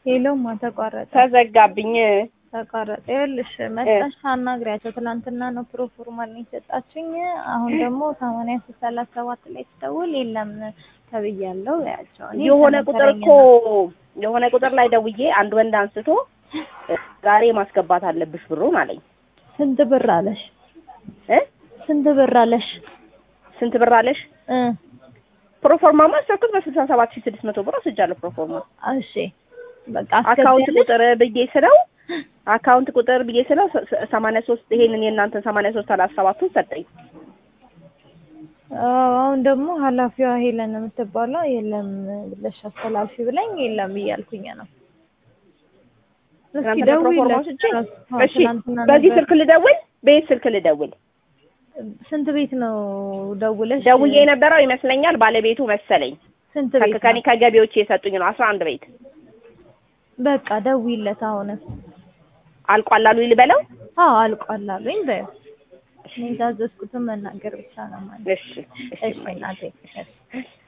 ሄሎማ ተቋረጠ ተዘጋብኝ ተቋረጠ ይልሽ መጣሽ ታናግሪያቸው ትላንትና ነው ፕሮፎርማል ነው የሰጣችኝ አሁን ደግሞ 8337 ላይ ተደውል የለም ተብያለሁ ያቸው የሆነ ቁጥር ላይ ደውዬ አንድ ወንድ አንስቶ ዛሬ ማስገባት አለብሽ ብሩ ማለኝ ስንት ብር አለሽ ስንት ብር አለሽ ፕሮፎርማማ ሰጥቶት በ67600 ብር ወስጃለሁ ፕሮፎርማ እሺ በቃ አካውንት ቁጥር ብዬ ስለው 83 ይሄንን የእናንተ 8337 ሰጠኝ አሁን ደግሞ ኃላፊዋ ሄለን የምትባለው የለም ብለሽ አስተላልፊ ብለኝ የለም እያልኩኝ ነው እስኪ ደውይልኝ እሺ በዚህ ስልክ ልደውል ስንት ቤት ነው ደውዬ የነበረው ይመስለኛል ባለቤቱ መሰለኝ ስንት ቤት ከከኒ ከገቢዎች የሰጡኝ ነው 11 ቤት በቃ ደውይለት አሁን አልቋል አሉ ይልበለው አልቋል አሉኝ በይ እኔ ታዘዝኩትን መናገር ብቻ ነው ማለት እሺ እናቴ